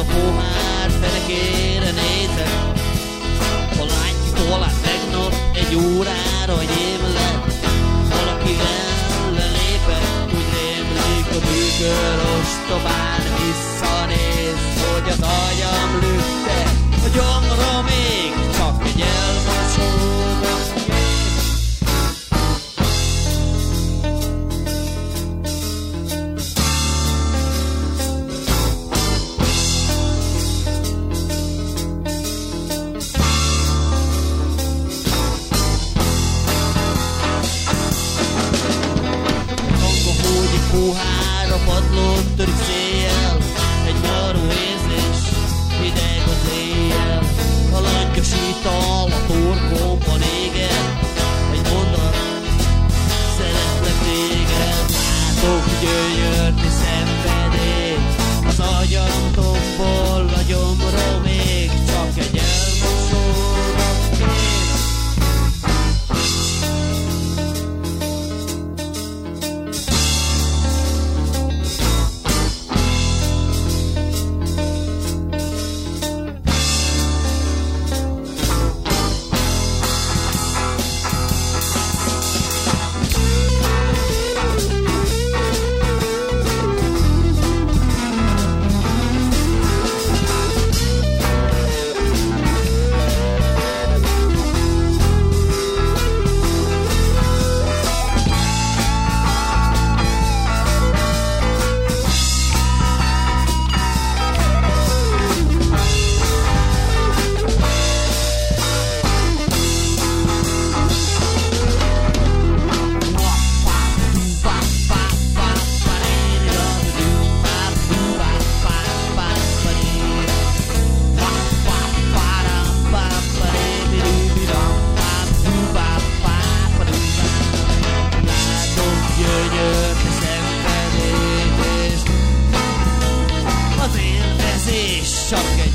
pohár fenekére nézek. Ha látjuk volna tegnap egy órára, hogy én lett, valaki ellenépett, úgy rémlik a bűkör ostobán visszanéz, hogy az agyam lükte, a gyomra még csak egy elmosódott kép. Puhára padlót törik széjjel, egy maró érzés, hideg az éjjel. A langyos ital a torkomban éget, egy mondat, szeretlek téged. Látok gyönyörni szenvedélyt, az agyam tombol, a gyomrom még csak egy elmosódott kép. Csak